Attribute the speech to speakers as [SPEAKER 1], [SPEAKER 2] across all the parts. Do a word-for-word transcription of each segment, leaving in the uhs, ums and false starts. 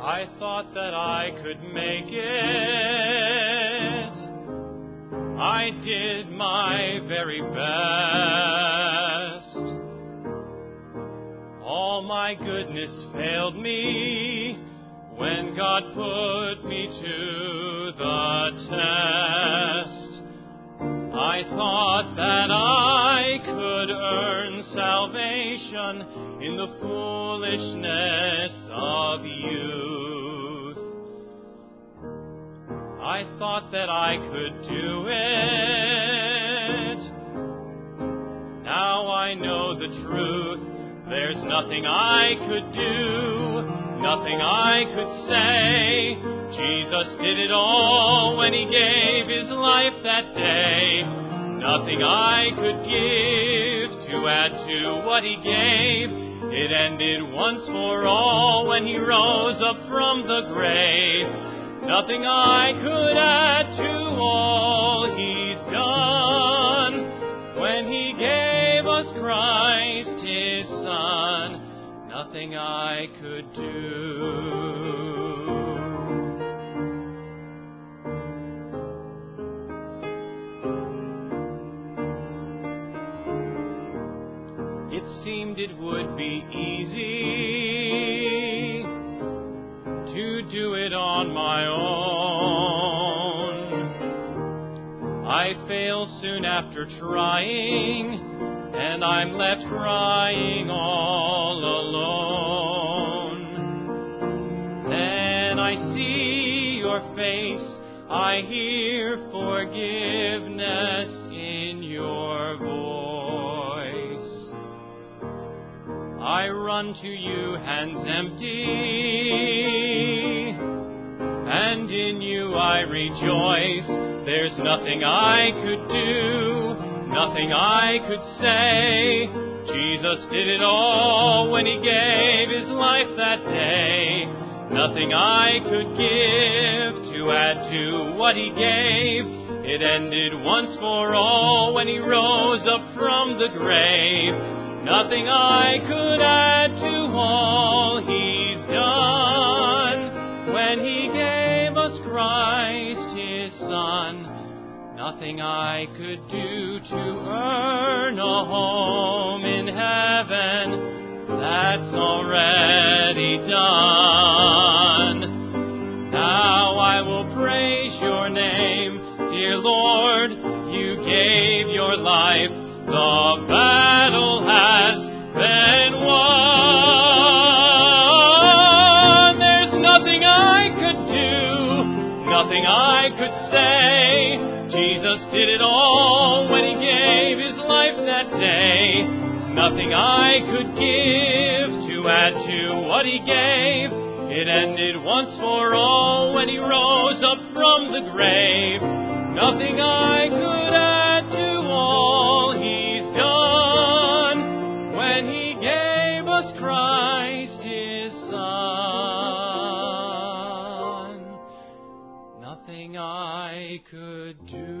[SPEAKER 1] I thought that I could make it. I did my very best. All my goodness failed me when God put me to the test. I thought that I could earn salvation in the foolishness of youth. I thought that I could do it. Now I know the truth. There's nothing I could do, nothing I could say. Jesus did it all when He gave His life that day. Nothing I could give to add to what He gave. It ended once for all when He rose up from the grave. Nothing I could add to all He's done when He gave us Christ His Son. Nothing I could do. It seemed it would be easy to do it on my own. I fail soon after trying, and I'm left crying all alone. Then I see your face, I hear forgiveness in your voice. I run to you hands empty, and in you I rejoice. There's nothing I could do, nothing I could say. Jesus did it all when He gave His life that day. Nothing I could give to add to what He gave. It ended once for all when He rose up from the grave. Nothing I could add to all He's done when He gave us Christ His Son. Nothing I could do to earn a home in heaven. That's already done. Now I will praise your name, dear Lord. You gave your life. The battle has been won. There's nothing I could do, nothing I could say. Jesus did it all when He gave His life that day. Nothing I could give to add to what He gave. It ended once for all when He rose up from the grave. Nothing I could add to all He's done when He gave us Christ His Son. Nothing I could do.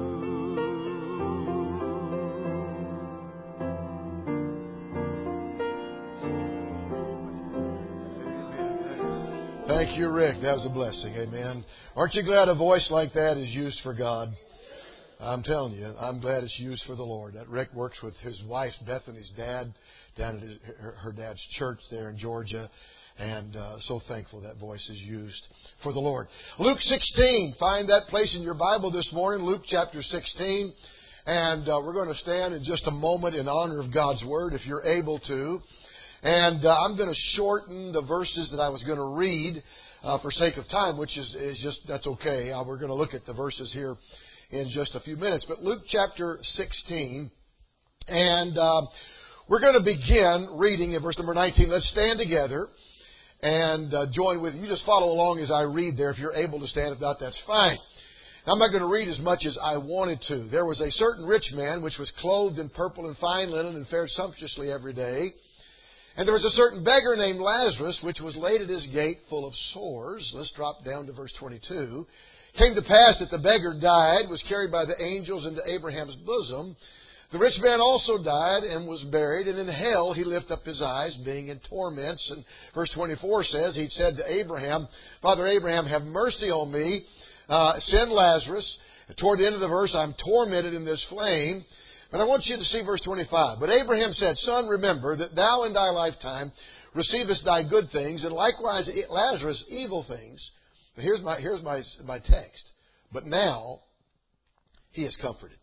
[SPEAKER 2] Thank you, Rick. That was a blessing. Amen. Aren't you glad a voice like that is used for God? I'm telling you, I'm glad it's used for the Lord. That Rick works with his wife, Bethany's dad, down at his, her, her dad's church there in Georgia. And uh, so thankful that voice is used for the Lord. Luke sixteen. Find that place in your Bible this morning. Luke chapter sixteen. And uh, we're going to stand in just a moment in honor of God's Word, if you're able to. And uh, I'm going to shorten the verses that I was going to read uh, for sake of time, which is, is just, that's okay. Uh, we're going to look at the verses here in just a few minutes. But Luke chapter sixteen. And uh, we're going to begin reading in verse number nineteen. Let's stand together and uh, join with you. Just follow along as I read there. If you're able to stand, if not, that's fine. Now, I'm not going to read as much as I wanted to. There was a certain rich man which was clothed in purple and fine linen and fared sumptuously every day. And there was a certain beggar named Lazarus which was laid at his gate full of sores. Let's drop down to verse twenty-two. Came to pass that the beggar died, was carried by the angels into Abraham's bosom. The rich man also died and was buried, and in hell he lifted up his eyes, being in torments. And verse twenty-four says, he said to Abraham, Father Abraham, have mercy on me, uh, send Lazarus. And toward the end of the verse, I'm tormented in this flame. But I want you to see verse twenty-five. But Abraham said, Son, remember that thou in thy lifetime receivest thy good things, and likewise Lazarus evil things. But here's my, here's my, my text. But now he is comforted.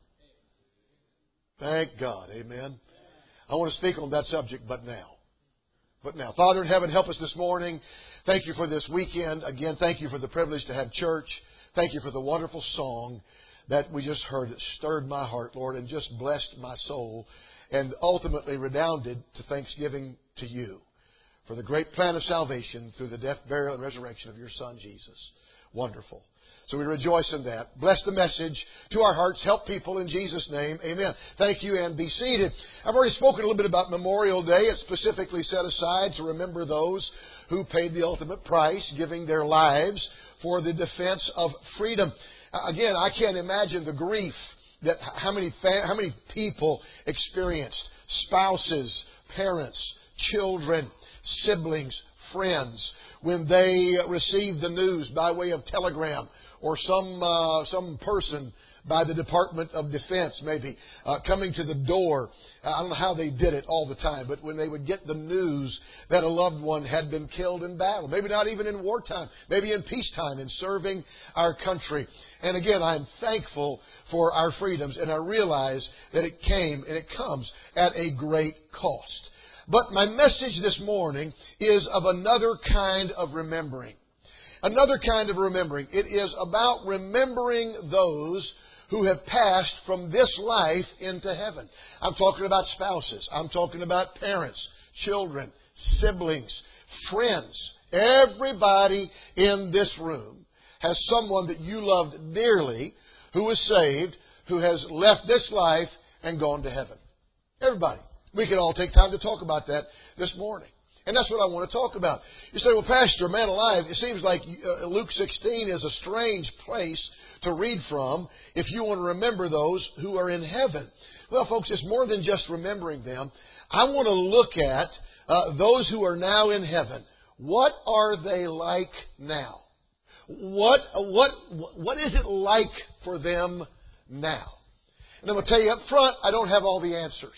[SPEAKER 2] Thank God. Amen. I want to speak on that subject, but now. But now. Father in heaven, help us this morning. Thank you for this weekend. Again, thank you for the privilege to have church. Thank you for the wonderful song that we just heard that stirred my heart, Lord, and just blessed my soul, and ultimately redounded to thanksgiving to you for the great plan of salvation through the death, burial, and resurrection of your Son, Jesus. Wonderful. So we rejoice in that. Bless the message to our hearts. Help people in Jesus' name. Amen. Thank you, and be seated. I've already spoken a little bit about Memorial Day. It's specifically set aside to remember those who paid the ultimate price, giving their lives for the defense of freedom. Again, I can't imagine the grief that how many fa- how many people experienced. Spouses, parents, children, siblings, friends, when they received the news by way of telegram or some uh, some person by the Department of Defense, maybe, uh, coming to the door. I don't know how they did it all the time, but when they would get the news that a loved one had been killed in battle, maybe not even in wartime, maybe in peacetime, in serving our country. And again, I'm thankful for our freedoms, and I realize that it came and it comes at a great cost. But my message this morning is of another kind of remembering. Another kind of remembering. It is about remembering those who have passed from this life into heaven. I'm talking about spouses. I'm talking about parents, children, siblings, friends. Everybody in this room has someone that you loved dearly who was saved, who has left this life and gone to heaven. Everybody. We can all take time to talk about that this morning. And that's what I want to talk about. You say, well, Pastor, man alive, it seems like Luke sixteen is a strange place to read from if you want to remember those who are in heaven. Well, folks, it's more than just remembering them. I want to look at uh, those who are now in heaven. What are they like now? What, what, what is it like for them now? And I'm going to tell you up front, I don't have all the answers.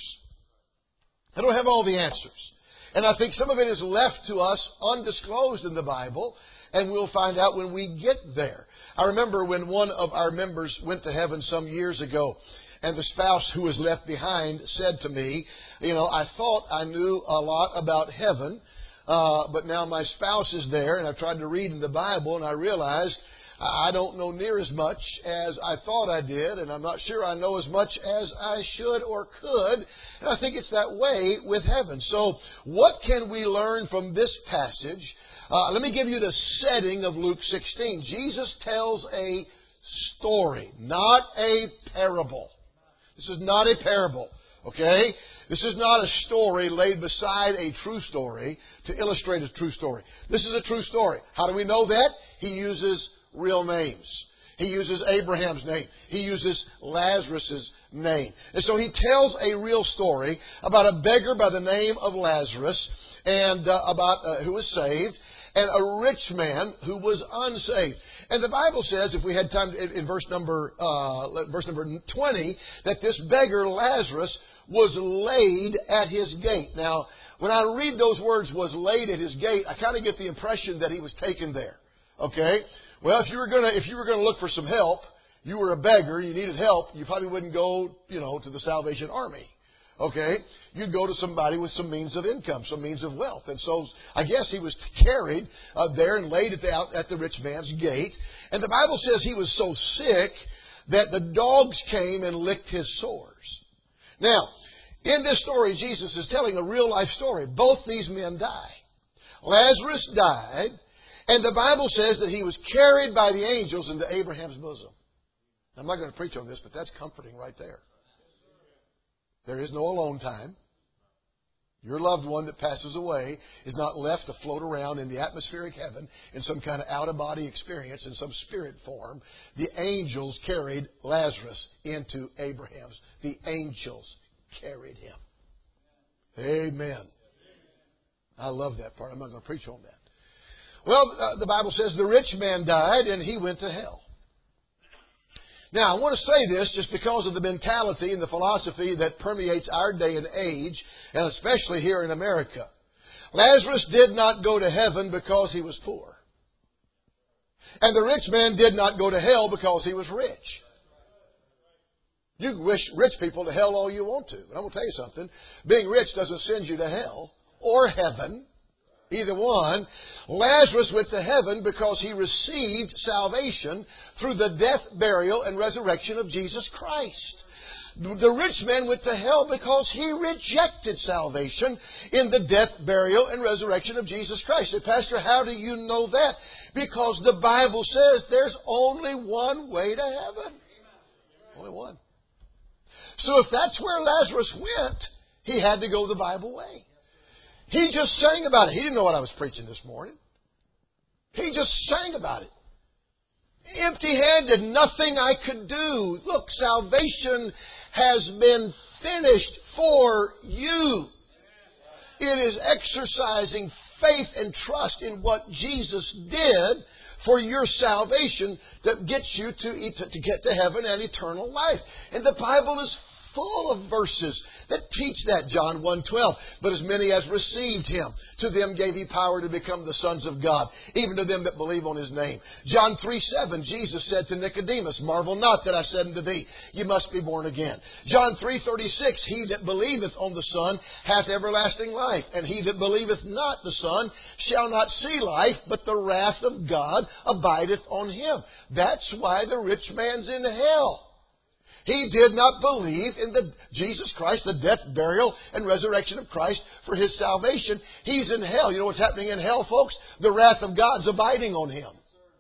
[SPEAKER 2] I don't have all the answers. And I think some of it is left to us undisclosed in the Bible, and we'll find out when we get there. I remember when one of our members went to heaven some years ago, and the spouse who was left behind said to me, you know, I thought I knew a lot about heaven, uh, but now my spouse is there, and I've tried to read in the Bible, and I realized I don't know near as much as I thought I did, and I'm not sure I know as much as I should or could. And I think it's that way with heaven. So what can we learn from this passage? Uh, let me give you the setting of Luke sixteen. Jesus tells a story, not a parable. This is not a parable, okay? This is not a story laid beside a true story to illustrate a true story. This is a true story. How do we know that? He uses real names. He uses Abraham's name. He uses Lazarus' name. And so he tells a real story about a beggar by the name of Lazarus and uh, about uh, who was saved, and a rich man who was unsaved. And the Bible says, if we had time, in, in verse number uh, verse number twenty, that this beggar Lazarus was laid at his gate. Now, when I read those words, was laid at his gate, I kind of get the impression that he was taken there. Okay? Well, if you were gonna if you were gonna look for some help, you were a beggar, you needed help, you probably wouldn't go, you know, to the Salvation Army. Okay? You'd go to somebody with some means of income, some means of wealth. And so I guess he was carried uh, there and laid at the, out at the rich man's gate. And the Bible says he was so sick that the dogs came and licked his sores. Now, in this story, Jesus is telling a real life story. Both these men die. Lazarus died. And the Bible says that he was carried by the angels into Abraham's bosom. I'm not going to preach on this, but that's comforting right there. There is no alone time. Your loved one that passes away is not left to float around in the atmospheric heaven in some kind of out-of-body experience in some spirit form. The angels carried Lazarus into Abraham's. The angels carried him. Amen. I love that part. I'm not going to preach on that. Well, uh, the Bible says the rich man died and he went to hell. Now, I want to say this just because of the mentality and the philosophy that permeates our day and age, and especially here in America. Lazarus did not go to heaven because he was poor. And the rich man did not go to hell because he was rich. You can wish rich people to hell all you want to. But I'm going to tell you something. Being rich doesn't send you to hell or heaven. Either one. Lazarus went to heaven because he received salvation through the death, burial, and resurrection of Jesus Christ. The rich man went to hell because he rejected salvation in the death, burial, and resurrection of Jesus Christ. Say, Pastor, how do you know that? Because the Bible says there's only one way to heaven. Only one. So if that's where Lazarus went, he had to go the Bible way. He just sang about it. He didn't know what I was preaching this morning. He just sang about it. Empty-handed, nothing I could do. Look, salvation has been finished for you. It is exercising faith and trust in what Jesus did for your salvation that gets you to, to get to heaven and eternal life. And the Bible is full of verses that teach that. John one twelve. But as many as received Him, to them gave He power to become the sons of God, even to them that believe on His name. John three seven. Jesus said to Nicodemus, marvel not that I said unto thee, you must be born again. John three thirty-six. He that believeth on the Son hath everlasting life, and he that believeth not the Son shall not see life, but the wrath of God abideth on him. That's why the rich man's in hell. He did not believe in the Jesus Christ, the death, burial, and resurrection of Christ for his salvation. He's in hell. You know what's happening in hell, folks? The wrath of God's abiding on him.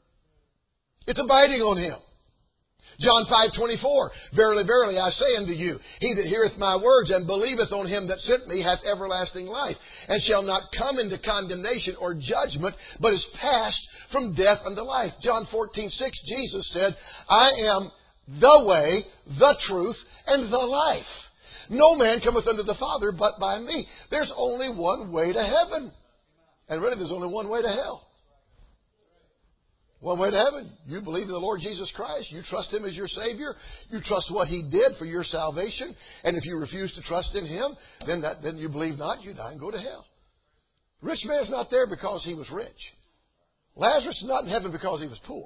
[SPEAKER 2] It's abiding on him. John five twenty-four. Verily, verily, I say unto you, he that heareth my words and believeth on him that sent me hath everlasting life, and shall not come into condemnation or judgment, but is passed from death unto life. John fourteen six. Jesus said, I am the way, the truth, and the life. No man cometh unto the Father but by me. There's only one way to heaven. And really, there's only one way to hell. One way to heaven. You believe in the Lord Jesus Christ. You trust Him as your Savior. You trust what He did for your salvation. And if you refuse to trust in Him, then that then you believe not, you die and go to hell. Rich man's not there because he was rich. Lazarus is not in heaven because he was poor.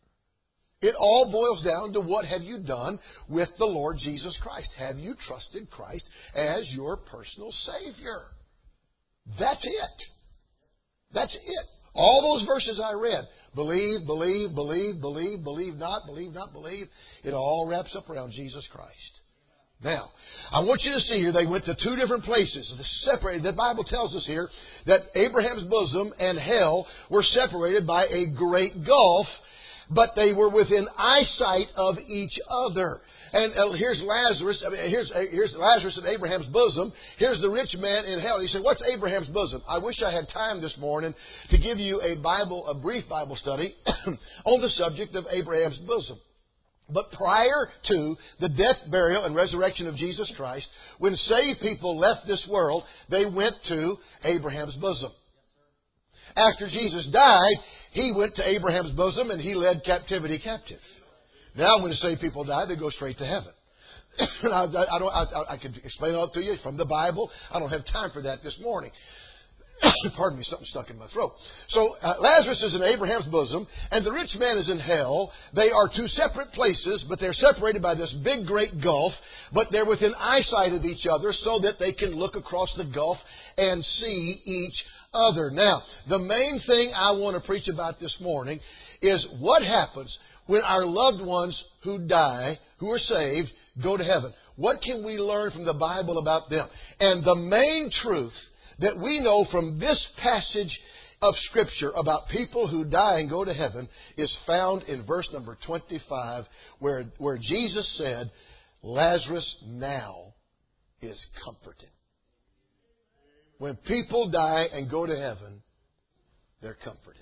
[SPEAKER 2] It all boils down to what have you done with the Lord Jesus Christ. Have you trusted Christ as your personal Savior? That's it. That's it. All those verses I read, believe, believe, believe, believe, believe not, believe not, believe, it all wraps up around Jesus Christ. Now, I want you to see here, they went to two different places. Separated. The Bible tells us here that Abraham's bosom and hell were separated by a great gulf, but they were within eyesight of each other. And uh, here's Lazarus. I mean, here's, uh, here's Lazarus in Abraham's bosom. Here's the rich man in hell. He said, what's Abraham's bosom? I wish I had time this morning to give you a Bible, a brief Bible study on the subject of Abraham's bosom. But prior to the death, burial, and resurrection of Jesus Christ, when saved people left this world, they went to Abraham's bosom. After Jesus died, He went to Abraham's bosom and He led captivity captive. Now when the saved people die, they go straight to heaven. I, I, I, don't, I, I could explain it all to you from the Bible. I don't have time for that this morning. Pardon me, something stuck in my throat. So uh, Lazarus is in Abraham's bosom and the rich man is in hell. They are two separate places, but they're separated by this big, great gulf. But they're within eyesight of each other so that they can look across the gulf and see each other. Now, the main thing I want to preach about this morning is what happens when our loved ones who die, who are saved, go to heaven. What can we learn from the Bible about them? And the main truth that we know from this passage of Scripture about people who die and go to heaven is found in verse number twenty-five, where, where Jesus said, Lazarus now is comforted. When people die and go to heaven, they're comforted.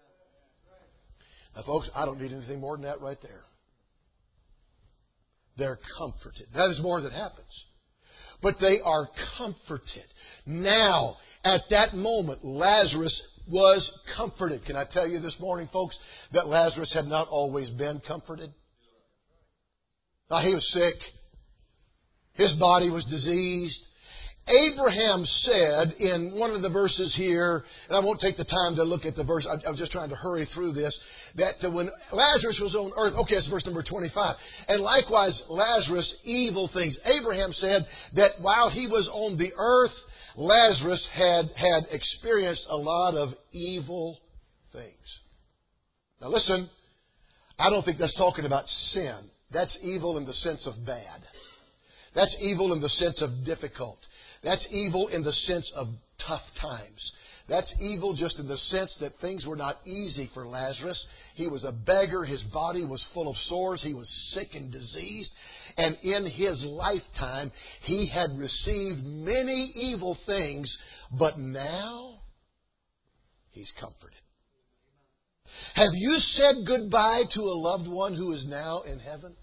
[SPEAKER 2] Now, folks, I don't need anything more than that right there. They're comforted. That is more that happens. but they are comforted. Now, at that moment, Lazarus was comforted. Can I tell you this morning, folks, that Lazarus had not always been comforted? Now, he was sick. His body was diseased. Abraham said in one of the verses here, and I won't take the time to look at the verse, I was just trying to hurry through this, that when Lazarus was on earth, okay, it's verse number twenty-five, and likewise Lazarus, evil things. Abraham said that while he was on the earth, Lazarus had, had experienced a lot of evil things. Now listen, I don't think that's talking about sin. That's evil in the sense of bad. That's evil in the sense of difficult. That's evil in the sense of tough times. That's evil just in the sense that things were not easy for Lazarus. He was a beggar. His body was full of sores. He was sick and diseased. And in his lifetime, he had received many evil things. But now, he's comforted. Have you said goodbye to a loved one who is now in heaven?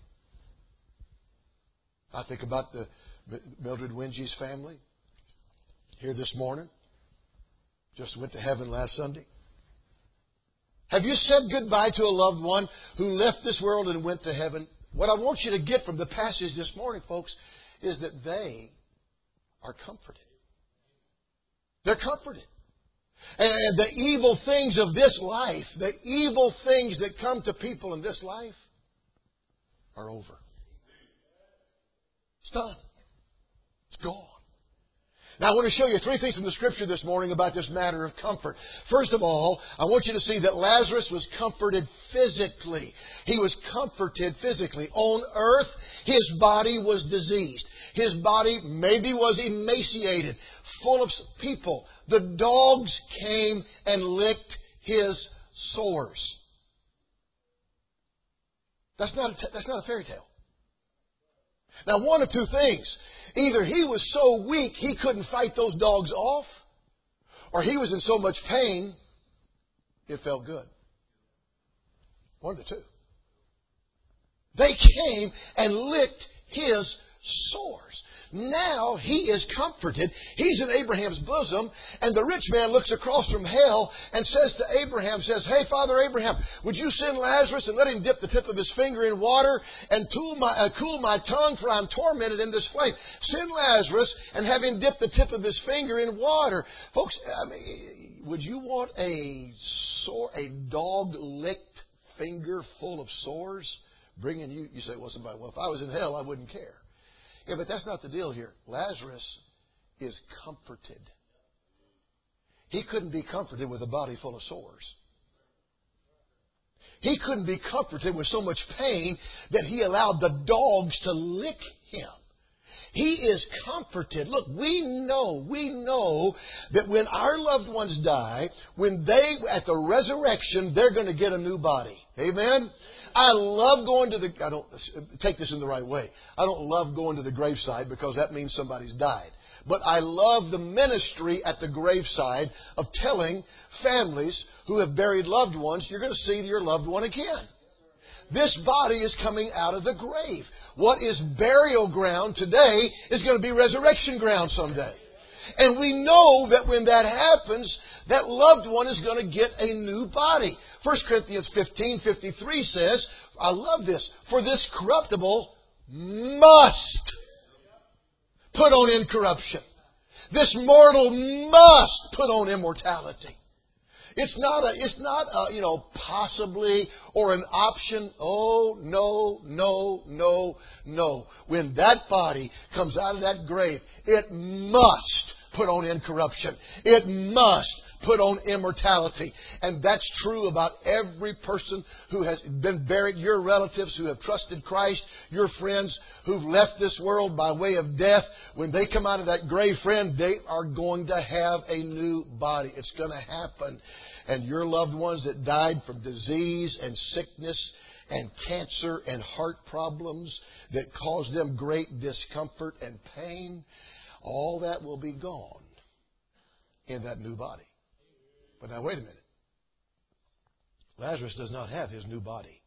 [SPEAKER 2] I think about the Mildred Wingy's family here this morning. Just went to heaven last Sunday. Have you said goodbye to a loved one who left this world and went to heaven? What I want you to get from the passage this morning, folks, is that they are comforted. They're comforted. And the evil things of this life, the evil things that come to people in this life, are over. It's done. It's gone. Now I want to show you three things from the Scripture this morning about this matter of comfort. First of all, I want you to see that Lazarus was comforted physically. He was comforted physically. On earth, his body was diseased. His body maybe was emaciated, full of people. The dogs came and licked his sores. That's not a, t- that's not a fairy tale. Now, one of two things. Either he was so weak he couldn't fight those dogs off, or he was in so much pain it felt good. One of the two. They came and licked his sores. Now he is comforted. He's in Abraham's bosom. And the rich man looks across from hell and says to Abraham, says, "Hey, Father Abraham, would you send Lazarus and let him dip the tip of his finger in water and cool my, uh, cool my tongue, for I'm tormented in this flame. Send Lazarus and have him dip the tip of his finger in water." Folks, I mean, would you want a sore, a dog-licked finger full of sores bringing you? You say, well, somebody, well, if I was in hell, I wouldn't care. Yeah, but that's not the deal here. Lazarus is comforted. He couldn't be comforted with a body full of sores. He couldn't be comforted with so much pain that he allowed the dogs to lick him. He is comforted. Look, we know, we know that when our loved ones die, when they, at the resurrection, they're going to get a new body. Amen? I love going to the, I don't, take this in the right way. I don't love going to the graveside because that means somebody's died. But I love the ministry at the graveside of telling families who have buried loved ones, you're going to see your loved one again. This body is coming out of the grave. What is burial ground today is going to be resurrection ground someday. And we know that when that happens, that loved one is going to get a new body. First Corinthians fifteen fifty-three says, I love this, for this corruptible must put on incorruption. This mortal must put on immortality. It's not a, it's not a, you know, possibly or an option. Oh, no, no, no, no. When that body comes out of that grave, it must put on incorruption. It must put on immortality. And that's true about every person who has been buried. Your relatives who have trusted Christ, your friends who've left this world by way of death, when they come out of that grave, friend, they are going to have a new body. It's going to happen. And your loved ones that died from disease and sickness and cancer and heart problems that caused them great discomfort and pain, all that will be gone in that new body. But now wait a minute. Lazarus does not have his new body.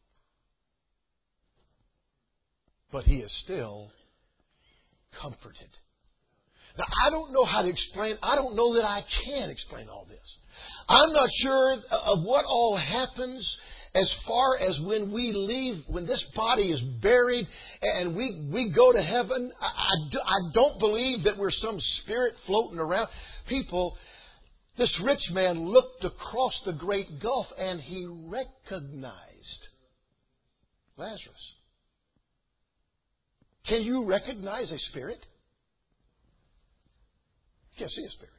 [SPEAKER 2] But he is still comforted. Now, I don't know how to explain. I don't know that I can explain all this. I'm not sure of what all happens as far as when we leave, when this body is buried and we, we go to heaven. I, I, do, I don't believe that we're some spirit floating around. People, this rich man looked across the great gulf and he recognized Lazarus. Can you recognize a spirit? You can't see a spirit.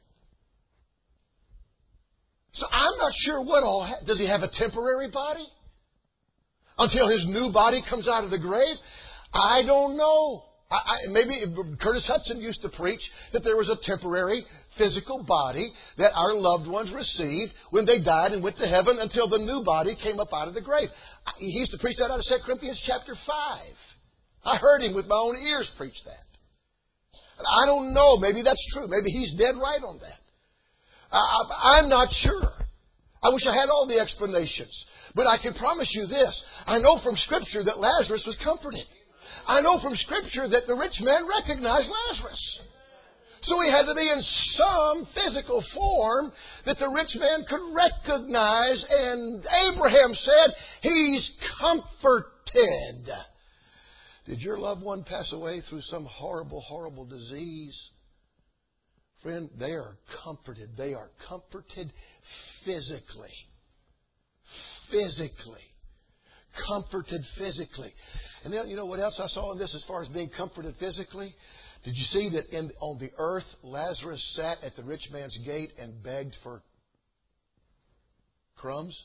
[SPEAKER 2] So I'm not sure what all... Ha- Does he have a temporary body? Until his new body comes out of the grave? I don't know. I, I, maybe Curtis Hudson used to preach that there was a temporary physical body that our loved ones received when they died and went to heaven until the new body came up out of the grave. He used to preach that out of Second Corinthians chapter five. I heard him with my own ears preach that. I don't know. Maybe that's true. Maybe he's dead right on that. I, I'm not sure. I wish I had all the explanations. But I can promise you this. I know from Scripture that Lazarus was comforted. I know from Scripture that the rich man recognized Lazarus. So he had to be in some physical form that the rich man could recognize. And Abraham said, he's comforted. Did your loved one pass away through some horrible, horrible disease? Friend, they are comforted. They are comforted physically. Physically. Comforted physically. And then, you know what else I saw in this as far as being comforted physically? Did you see that in, on the earth, Lazarus sat at the rich man's gate and begged for crumbs?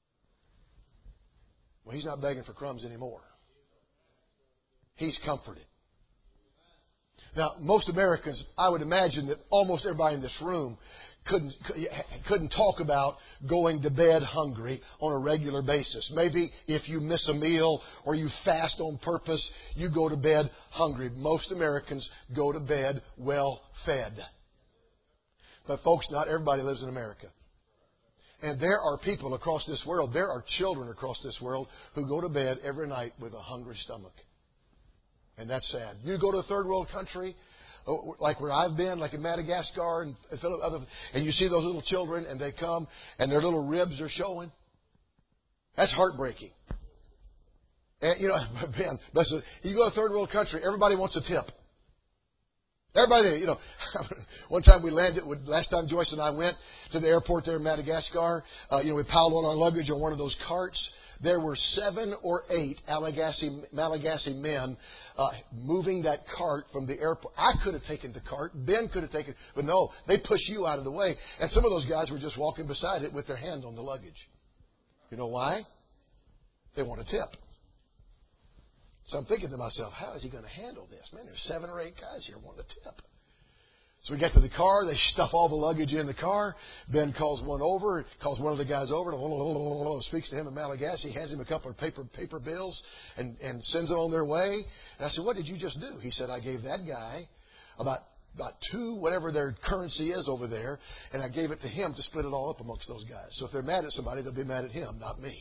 [SPEAKER 2] Well, he's not begging for crumbs anymore. He's comforted. Now, most Americans, I would imagine that almost everybody in this room couldn't couldn't talk about going to bed hungry on a regular basis. Maybe if you miss a meal or you fast on purpose, you go to bed hungry. Most Americans go to bed well fed. But folks, not everybody lives in America. And there are people across this world, there are children across this world who go to bed every night with a hungry stomach. And that's sad. You go to a third world country, like where I've been, like in Madagascar and other, and you see those little children, and they come, and their little ribs are showing. That's heartbreaking. And you know, man, listen, you go to a third world country, everybody wants a tip. Everybody, you know, one time we landed, last time Joyce and I went to the airport there in Madagascar, uh, you know, we piled on our luggage on one of those carts. There were seven or eight Malagasy, Malagasy men uh, moving that cart from the airport. I could have taken the cart. Ben could have taken it. But no, they push you out of the way. And some of those guys were just walking beside it with their hand on the luggage. You know why? They want a tip. So I'm thinking to myself, how is he going to handle this? Man, there's seven or eight guys here wanting a tip. So we get to the car. They stuff all the luggage in the car. Ben calls one over, calls one of the guys over, and speaks to him in Malagasy, hands him a couple of paper paper bills, and, and sends them on their way. And I said, what did you just do? He said, I gave that guy about about two, whatever their currency is over there, and I gave it to him to split it all up amongst those guys. So if they're mad at somebody, they'll be mad at him, not me.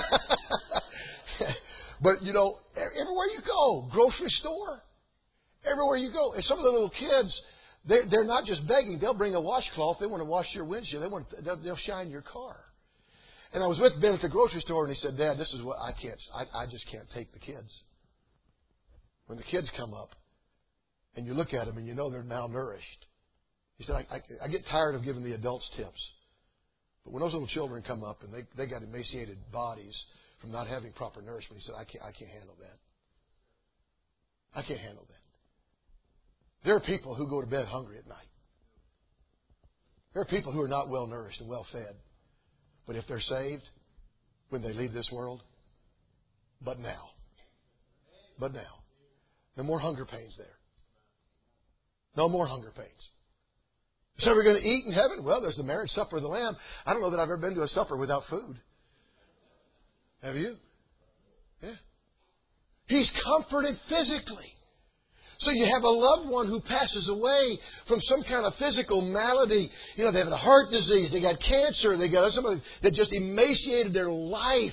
[SPEAKER 2] But, you know, everywhere you go, grocery store, everywhere you go, and some of the little kids, They're, they're not just begging. They'll bring a washcloth. They want to wash your windshield. They want they'll, they'll shine your car. And I was with Ben at the grocery store, and he said, Dad, this is what I can't, I, I just can't take the kids. When the kids come up, and you look at them, and you know they're malnourished. He said, I, I, I get tired of giving the adults tips. But when those little children come up, and they, they got emaciated bodies from not having proper nourishment, he said, I can't, I can't handle that. I can't handle that. There are people who go to bed hungry at night. There are people who are not well nourished and well fed. But if they're saved, when they leave this world, but now. But now. No more hunger pains there. No more hunger pains. So we're going to eat in heaven? Well, there's the marriage supper of the Lamb. I don't know that I've ever been to a supper without food. Have you? Yeah. He's comforted physically. So you have a loved one who passes away from some kind of physical malady. You know, they have a heart disease, they got cancer, they got somebody that just emaciated their life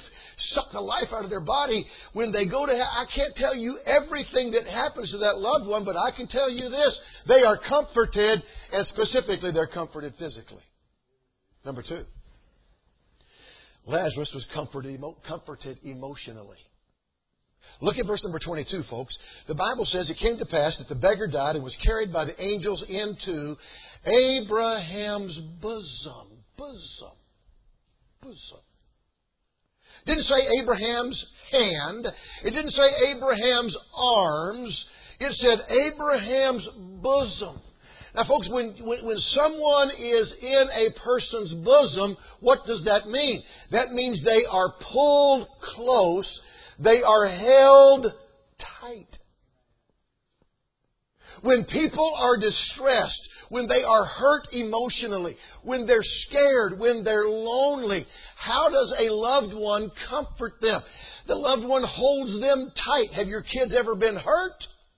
[SPEAKER 2] suck the life out of their body. When they go to hell, I can't tell you everything that happens to that loved one, but I can tell you this. They are comforted, and specifically they're comforted physically. Number two, Lazarus was comforted, emo- comforted emotionally. Look at verse number twenty-two, folks. The Bible says it came to pass that the beggar died and was carried by the angels into Abraham's bosom. Bosom. Bosom. Didn't say Abraham's hand. It didn't say Abraham's arms. It said Abraham's bosom. Now, folks, when, when, when someone is in a person's bosom, what does that mean? That means they are pulled close. They are held tight. When people are distressed, when they are hurt emotionally, when they're scared, when they're lonely, how does a loved one comfort them? The loved one holds them tight. Have your kids ever been hurt?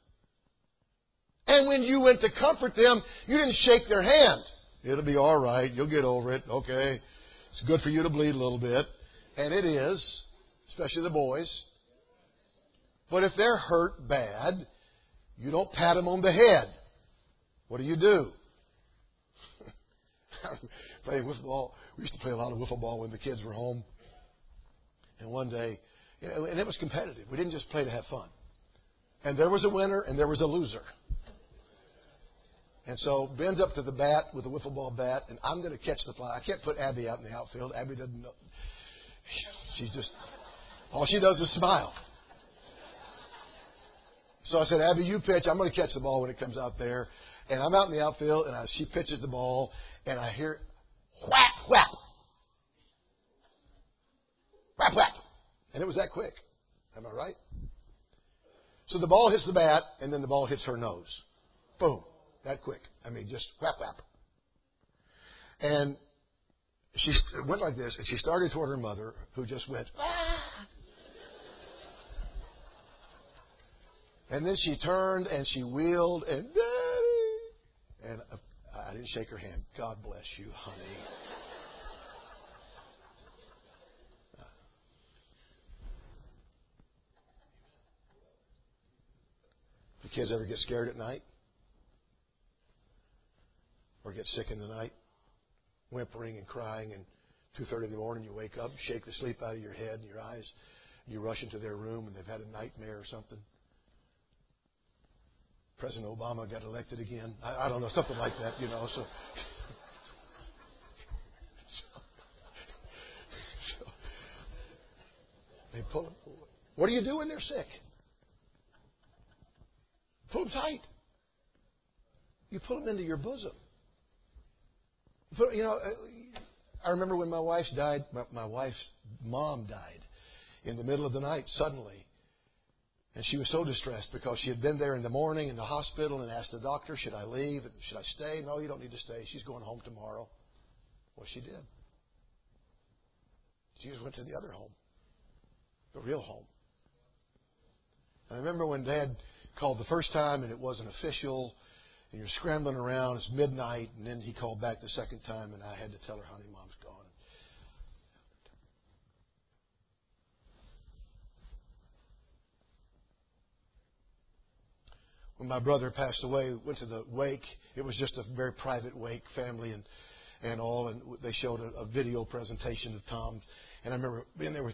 [SPEAKER 2] And when you went to comfort them, you didn't shake their hand. It'll be all right. You'll get over it. Okay. It's good for you to bleed a little bit. And it is, especially the boys. But if they're hurt bad, you don't pat them on the head. What do you do? Playing wiffle ball. We used to play a lot of wiffle ball when the kids were home. And one day, you know, and it was competitive. We didn't just play to have fun. And there was a winner and there was a loser. And so Ben's up to the bat with a wiffle ball bat, and I'm going to catch the fly. I can't put Abby out in the outfield. Abby doesn't know. She just, all she does is smile. So I said, Abby, you pitch. I'm going to catch the ball when it comes out there. And I'm out in the outfield, and I, she pitches the ball, and I hear whap, whap. Whap, whap. And it was that quick. Am I right? So the ball hits the bat, and then the ball hits her nose. Boom. That quick. I mean, just whap, whap. And she went like this, and she started toward her mother, who just went, ah. And then she turned, and she wheeled, and Daddy. And I didn't shake her hand. God bless you, honey. The kids ever get scared at night? Or get sick in the night? Whimpering and crying, and two thirty in the morning you wake up, shake the sleep out of your head and your eyes, and you rush into their room and they've had a nightmare or something. President Obama got elected again. I, I don't know, something like that, you know. So, so, so they pull them. What do you do when they're sick? Pull them tight. You pull them into your bosom. But, you know, I remember when my wife died, my, my wife's mom died in the middle of the night suddenly. And she was so distressed because she had been there in the morning in the hospital and asked the doctor, should I leave? Should I stay? No, you don't need to stay. She's going home tomorrow. Well, she did. She just went to the other home, the real home. And I remember when Dad called the first time and it wasn't official. And you're scrambling around. It's midnight. And then he called back the second time. And I had to tell her, honey, Mom's gone. When my brother passed away, went to the wake. It was just a very private wake, family and, and all. And they showed a, a video presentation of Tom. And I remember being there with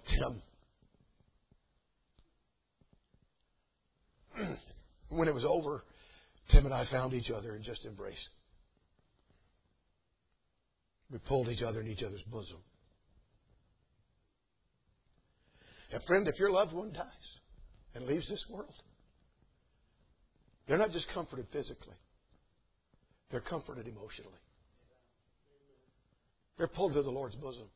[SPEAKER 2] Tim. When it was over, Tim and I found each other and just embraced. We pulled each other in each other's bosom. And friend, if your loved one dies and leaves this world, they're not just comforted physically. They're comforted emotionally. They're pulled to the Lord's bosom.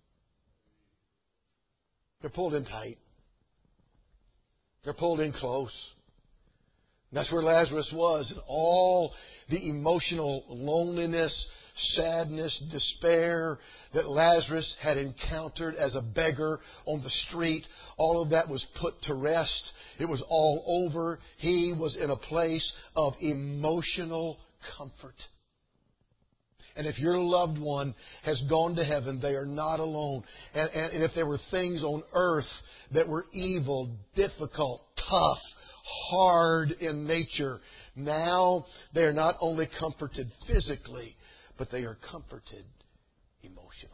[SPEAKER 2] They're pulled in tight. They're pulled in close. And that's where Lazarus was. And all the emotional loneliness, sadness, despair that Lazarus had encountered as a beggar on the street, all of that was put to rest. It was all over. He was in a place of emotional comfort. And if your loved one has gone to heaven, they are not alone. And, and, and if there were things on earth that were evil, difficult, tough, hard in nature, now they are not only comforted physically, but they are comforted emotionally.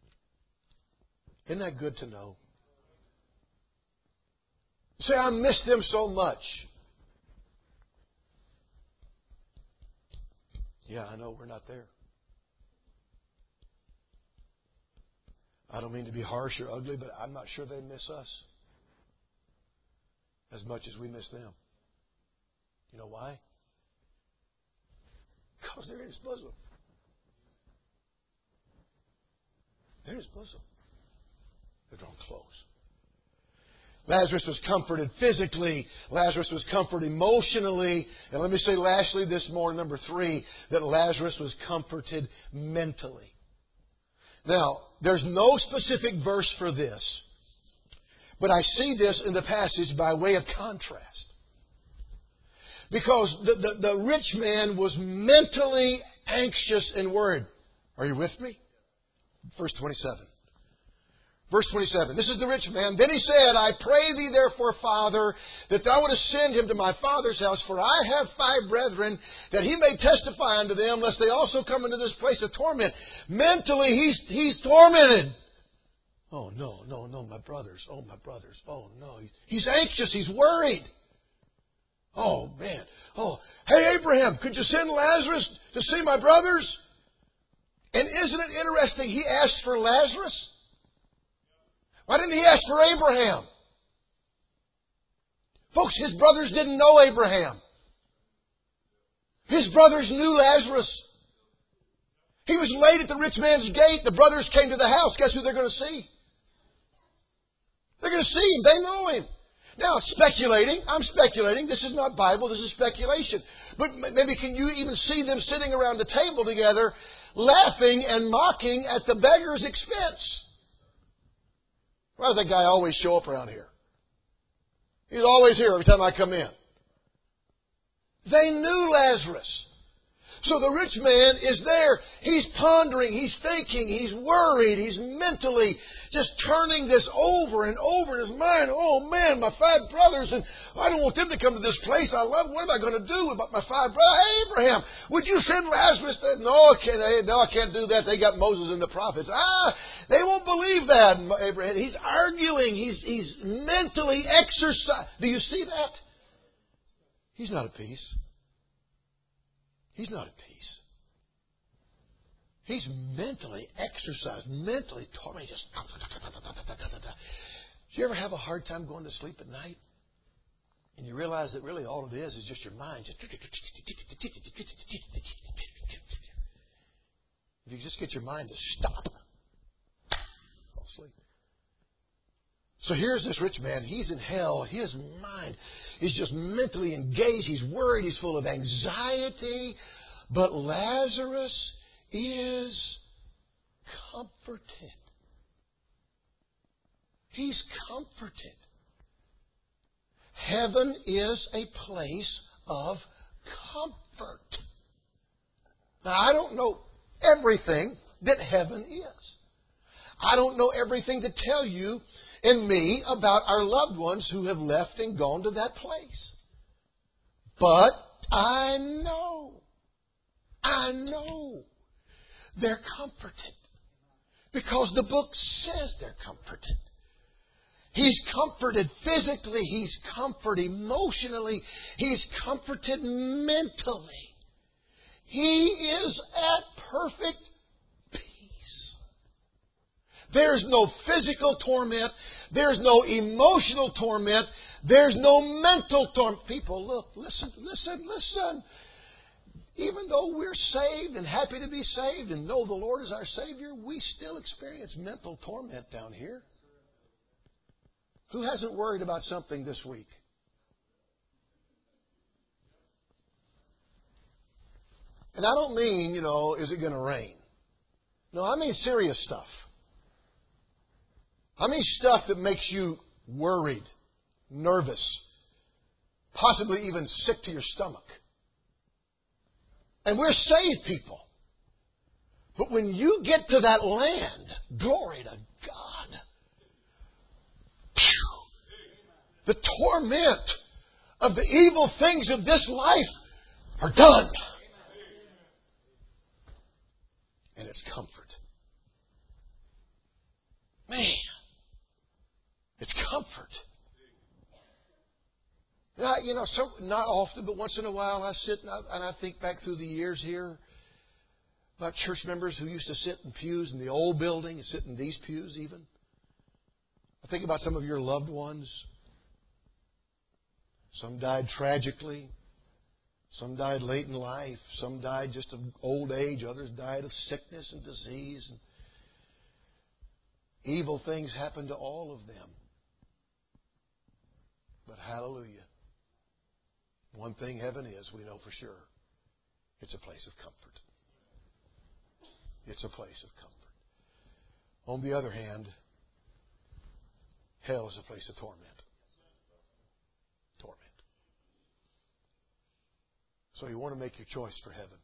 [SPEAKER 2] Isn't that good to know? Say, I miss them so much. Yeah, I know we're not there. I don't mean to be harsh or ugly, but I'm not sure they miss us as much as we miss them. You know why? Because they're in His bosom. They're in His bosom. They're drawn close. Lazarus was comforted physically. Lazarus was comforted emotionally. And let me say lastly this morning, number three, that Lazarus was comforted mentally. Now, there's no specific verse for this, but I see this in the passage by way of contrast. Because the, the, the rich man was mentally anxious and worried. Are you with me? Verse twenty-seven. Verse twenty-seven. This is the rich man. Then he said, I pray thee therefore, Father, that thou wouldest send him to my father's house, for I have five brethren, that he may testify unto them, lest they also come into this place of torment. Mentally, he's, he's tormented. Oh, no, no, no, my brothers. Oh, my brothers. Oh, no. He's anxious. He's worried. Oh, man. Oh, hey, Abraham, could you send Lazarus to see my brothers? And isn't it interesting? He asked for Lazarus. Why didn't he ask for Abraham? Folks, his brothers didn't know Abraham. His brothers knew Lazarus. He was laid at the rich man's gate. The brothers came to the house. Guess who they're going to see? They're going to see him. They know him. Now, speculating. I'm speculating. This is not Bible. This is speculation. But maybe can you even see them sitting around the table together, laughing and mocking at the beggar's expense? Why does that guy always show up around here? He's always here every time I come in. They knew Lazarus. So the rich man is there. He's pondering. He's thinking. He's worried. He's mentally just turning this over and over in his mind. Oh, man, my five brothers, and I don't want them to come to this place. I love. What am I going to do about my five brothers? Hey, Abraham, would you send Lazarus? To... No, I can't, no, I can't do that. They got Moses and the prophets. Ah, they won't believe that, Abraham. He's arguing. He's, he's mentally exercising. Do you see that? He's not at peace. He's not at peace. He's mentally exercised, mentally tormented. Just do you ever have a hard time going to sleep at night? And you realize that really all it is is just your mind. Just if you just get your mind to stop, fall asleep. So here's this rich man. He's in hell. His mind is just mentally engaged. He's worried. He's full of anxiety. But Lazarus is comforted. He's comforted. Heaven is a place of comfort. Now, I don't know everything that heaven is. I don't know everything to tell you and me about our loved ones who have left and gone to that place. But I know, I know they're comforted because the book says they're comforted. He's comforted physically. He's comforted emotionally. He's comforted mentally. He is at perfect peace. There's no physical torment. There's no emotional torment. There's no mental torment. People, look, listen, listen, listen. Even though we're saved and happy to be saved and know the Lord is our Savior, we still experience mental torment down here. Who hasn't worried about something this week? And I don't mean, you know, is it going to rain? No, I mean serious stuff. I mean stuff that makes you worried, nervous, possibly even sick to your stomach. And we're saved people. But when you get to that land, glory to God, phew, the torment of the evil things of this life are done. And it's comfort. Man, it's comfort. Now, you know, so, not often, but once in a while I sit and I, and I think back through the years here about church members who used to sit in pews in the old building and sit in these pews even. I think about some of your loved ones. Some died tragically. Some died late in life. Some died just of old age. Others died of sickness and disease. And evil things happened to all of them. But hallelujah. One thing heaven is, we know for sure. It's a place of comfort. It's a place of comfort. On the other hand, hell is a place of torment. Torment. So you want to make your choice for heaven.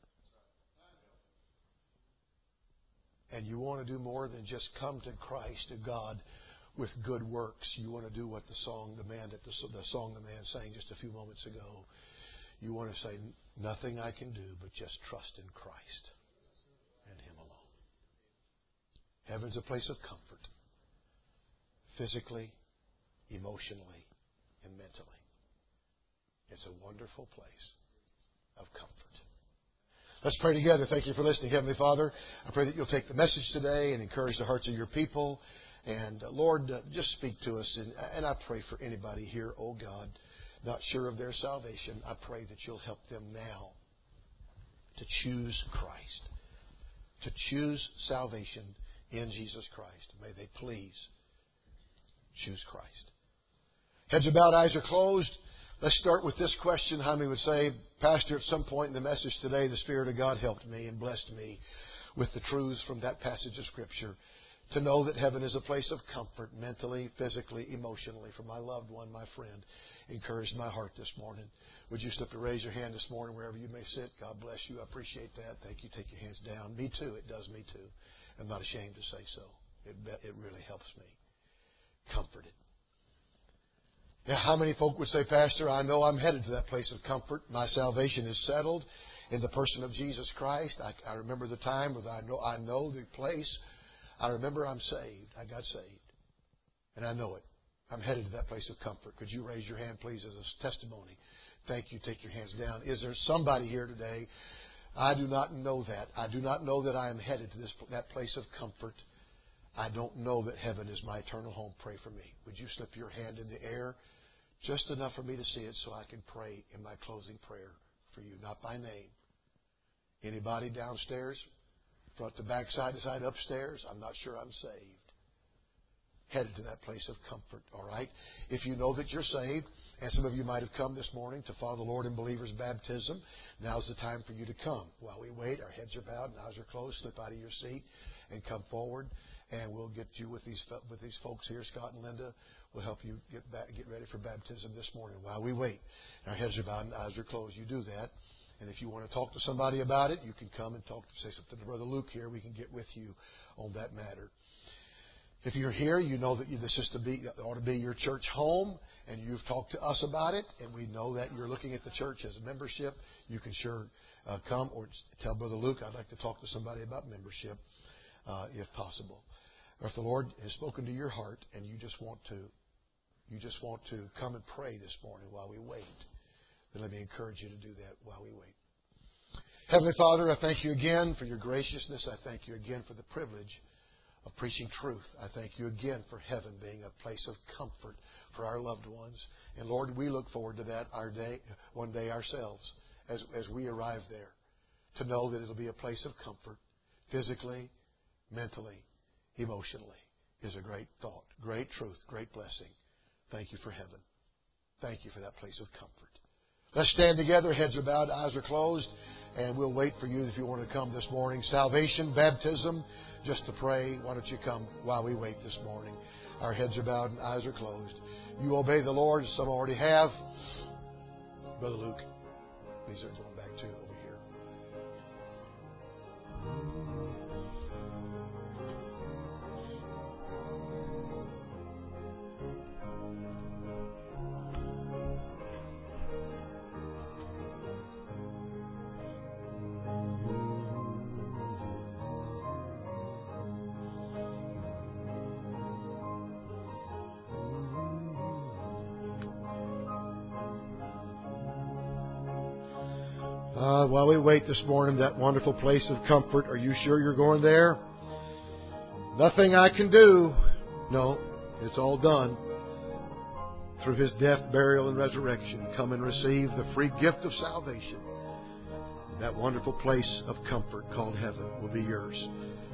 [SPEAKER 2] And you want to do more than just come to Christ, to God, with good works. You want to do what the song, the man that the, the song the man sang just a few moments ago. You want to say, nothing I can do but just trust in Christ and Him alone. Heaven's a place of comfort, physically, emotionally, and mentally. It's a wonderful place of comfort. Let's pray together. Thank you for listening, Heavenly Father. I pray that you'll take the message today and encourage the hearts of your people. And uh, Lord, uh, just speak to us. And, and I pray for anybody here, oh God, not sure of their salvation. I pray that you'll help them now to choose Christ, to choose salvation in Jesus Christ. May they please choose Christ. Heads are bowed, eyes are closed. Let's start with this question. How many would say, Pastor, at some point in the message today, the Spirit of God helped me and blessed me with the truths from that passage of Scripture to know that heaven is a place of comfort mentally, physically, emotionally for my loved one, my friend. Encouraged my heart this morning. Would you slip to raise your hand this morning wherever you may sit? God bless you. I appreciate that. Thank you. Take your hands down. Me too. It does me too. I'm not ashamed to say so. It, it really helps me. Comforted. Now, how many folk would say, Pastor, I know I'm headed to that place of comfort. My salvation is settled in the person of Jesus Christ. I, I remember the time where I know, I know the place. I remember I'm saved. I got saved. And I know it. I'm headed to that place of comfort. Could you raise your hand, please, as a testimony? Thank you. Take your hands down. Is there somebody here today? I do not know that. I do not know that I am headed to this that place of comfort. I don't know that heaven is my eternal home. Pray for me. Would you slip your hand in the air? Just enough for me to see it so I can pray in my closing prayer for you. Not by name. Anybody downstairs? Front to back, side to side, upstairs? I'm not sure I'm saved. Headed to that place of comfort, all right? If you know that you're saved, and some of you might have come this morning to follow the Lord in believer's baptism, now's the time for you to come. While we wait, our heads are bowed and eyes are closed. Slip out of your seat and come forward, and we'll get you with these with these folks here, Scott and Linda. We'll help you get back, get ready for baptism this morning. While we wait, our heads are bowed and eyes are closed. You do that. And if you want to talk to somebody about it, you can come and talk to say something to Brother Luke here. We can get with you on that matter. If you're here, you know that this is to be ought to be your church home, and you've talked to us about it, and we know that you're looking at the church as a membership. You can sure uh, come or tell Brother Luke, I'd like to talk to somebody about membership, uh, if possible. Or if the Lord has spoken to your heart and you just want to, you just want to come and pray this morning while we wait, then let me encourage you to do that while we wait. Heavenly Father, I thank you again for your graciousness. I thank you again for the privilege of preaching truth. I thank you again for heaven being a place of comfort for our loved ones. And Lord, we look forward to that our day, one day ourselves as, as we arrive there, to know that it'll be a place of comfort physically, mentally, emotionally is a great thought, great truth, great blessing. Thank you for heaven. Thank you for that place of comfort. Let's stand together. Heads are bowed, eyes are closed, and we'll wait for you if you want to come this morning. Salvation, baptism, just to pray. Why don't you come while we wait this morning? Our heads are bowed and eyes are closed. You obey the Lord, some already have. Brother Luke, these are going back to over here. Uh, while we wait this morning, that wonderful place of comfort, are you sure you're going there? Nothing I can do. No, it's all done. Through His death, burial, and resurrection, come and receive the free gift of salvation. That wonderful place of comfort called heaven will be yours.